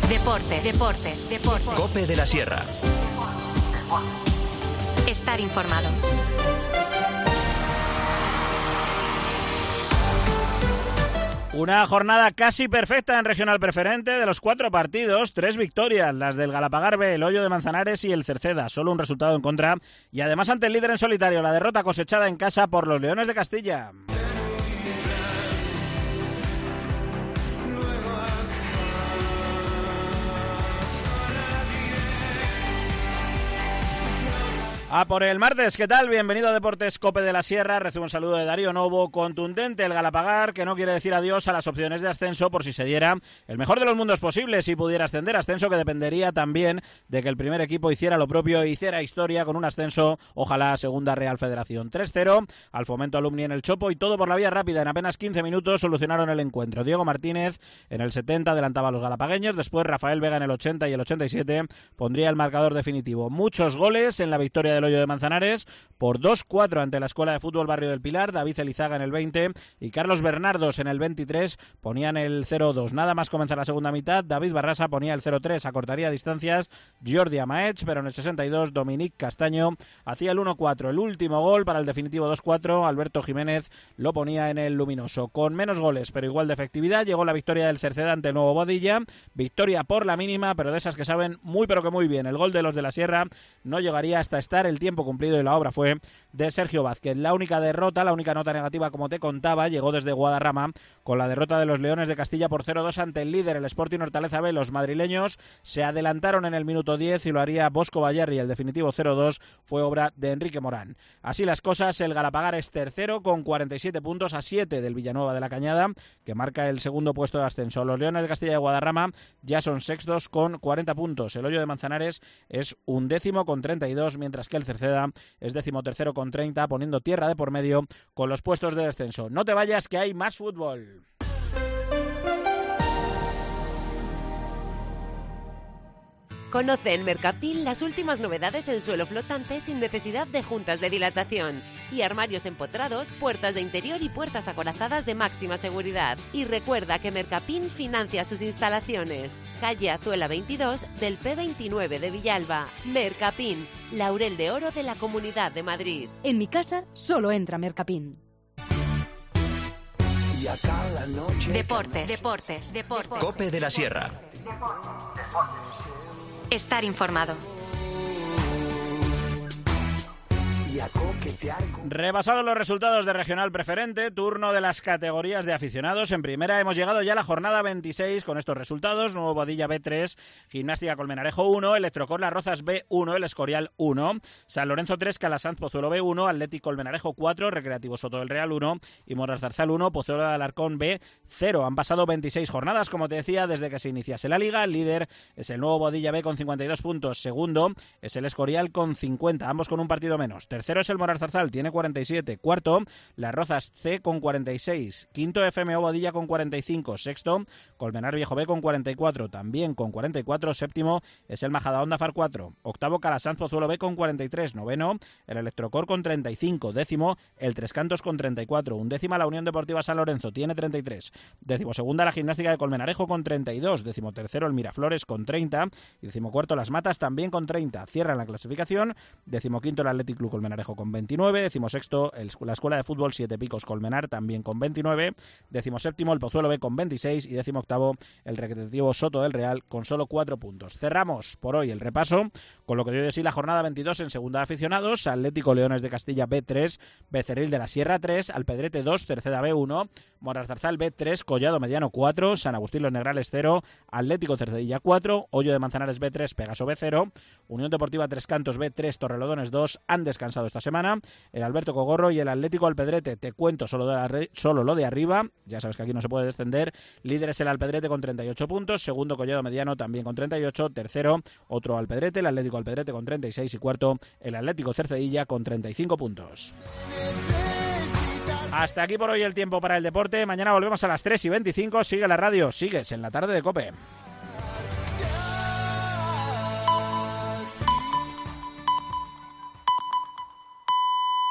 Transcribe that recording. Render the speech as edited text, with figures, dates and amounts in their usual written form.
Deportes. COPE de la Sierra. Estar informado. Una jornada casi perfecta en Regional Preferente. De los 4 partidos, 3 victorias, las del Galapagar B, el Hoyo de Manzanares y el Cerceda. Solo un resultado en contra y además ante el líder en solitario, la derrota cosechada en casa por los Leones de Castilla. Por el martes, ¿qué tal? Bienvenido a Deportes COPE de la Sierra. Recibo un saludo de Darío Novo. Contundente el Galapagar, que no quiere decir adiós a las opciones de ascenso por si se diera el mejor de los mundos posible, si pudiera ascender. Ascenso que dependería también de que el primer equipo hiciera lo propio e hiciera historia con un ascenso, ojalá a Segunda Real Federación. 3-0 al Fomento Alumni en el Chopo y todo por la vía rápida. En apenas 15 minutos solucionaron el encuentro. Diego Martínez en el 70 adelantaba a los galapagueños. Después Rafael Vega en el 80 y el 87 pondría el marcador definitivo. Muchos goles en la victoria del Hoyo de Manzanares por 2-4 ante la Escuela de Fútbol Barrio del Pilar. David Elizaga en el 20 y Carlos Bernardos en el 23 ponían el 0-2. Nada más comenzar la segunda mitad, David Barrasa ponía el 0-3, acortaría distancias Jordi Amaech, pero en el 62 Dominic Castaño hacía el 1-4. El último gol para el definitivo 2-4, Alberto Jiménez lo ponía en el luminoso. Con menos goles pero igual de efectividad llegó la victoria del Cerceda ante el Nuevo Boadilla. Victoria por la mínima, pero de esas que saben muy pero que muy bien. El gol de los de la Sierra no llegaría hasta estar el tiempo cumplido y la obra fue de Sergio Vázquez. La única derrota, la única nota negativa, como te contaba, llegó desde Guadarrama con la derrota de los Leones de Castilla por 0-2 ante el líder, el Sporting Hortaleza B. Los madrileños se adelantaron en el minuto 10 y lo haría Bosco Bayarri. El definitivo 0-2 fue obra de Enrique Morán. Así las cosas, el Galapagar es tercero con 47 puntos a 7 del Villanueva de la Cañada, que marca el segundo puesto de ascenso. Los Leones de Castilla de Guadarrama ya son sextos con 40 puntos. El Hoyo de Manzanares es 11º con 32, mientras que el Cerceda es 13º con 30, poniendo tierra de por medio con los puestos de descenso. No te vayas, que hay más fútbol. Conoce en Mercapil las últimas novedades en suelo flotante sin necesidad de juntas de dilatación y armarios empotrados, puertas de interior y puertas acorazadas de máxima seguridad. Y recuerda que Mercapin financia sus instalaciones. Calle Azuela 22 del P29 de Villalba. Mercapin, laurel de oro de la Comunidad de Madrid. En mi casa solo entra Mercapin. Deportes. COPE de la Sierra. Estar informado. Repasados los resultados de Regional Preferente, turno de las categorías de aficionados. En primera hemos llegado ya a la jornada 26 con estos resultados: Nuevo Boadilla B3, Gimnástica Colmenarejo 1, Electrocor Las Rozas B1, El Escorial 1, San Lorenzo 3, Calasanz Pozuelo B1, Atlético Colmenarejo 4, Recreativo Soto del Real 1 y Moralzarzal 1, Pozuelo de Alarcón B0. Han pasado 26 jornadas, como te decía, desde que se iniciase la liga. El líder es el Nuevo Boadilla B con 52 puntos, segundo es el Escorial con 50, ambos con un partido menos. Tercero es el Moralzarzal, tiene 47. Cuarto, Las Rozas C con 46. Quinto, FMO Boadilla con 45. Sexto, Colmenar Viejo B con 44, también con 44. Séptimo es el Majadahonda Far 4. Octavo, Calasanz Pozuelo B con 43. Noveno, el Electrocor con 35. Décimo, el Tres Cantos con 34. Undécima, la Unión Deportiva San Lorenzo, tiene 33. Decimosegunda, la Gimnástica de Colmenarejo con 32. Decimotercero, el Miraflores con 30. Y decimocuarto, Las Matas también con 30. Cierran la clasificación. Decimoquinto, el Athletic Club Colmenarejo con 29, decimosexto la Escuela de Fútbol Siete Picos Colmenar también con 29, decimoséptimo el Pozuelo B con 26 y decimoctavo el Recreativo Soto del Real con solo 4 puntos. Cerramos por hoy el repaso con lo que dio de sí la jornada 22 en segunda de aficionados: Atlético Leones de Castilla B3, Becerril de la Sierra 3, Alpedrete 2, Cerceda B1, Moralzarzal B3, Collado Mediano 4, San Agustín Los Negrales 0, Atlético Cercedilla 4, Hoyo de Manzanares B3, Pegaso B0, Unión Deportiva Tres Cantos B3, Torrelodones 2 han descansado esta semana. El Alberto Cogorro y el Atlético Alpedrete, te cuento solo lo de arriba, ya sabes que aquí no se puede descender. Líder es el Alpedrete con 38 puntos, segundo Collado Mediano también con 38, tercero otro Alpedrete, el Atlético Alpedrete con 36 y cuarto el Atlético Cercedilla con 35 puntos. Hasta aquí por hoy el tiempo para el deporte. Mañana volvemos a las 3:25. Sigue la radio, sigues en la tarde de COPE.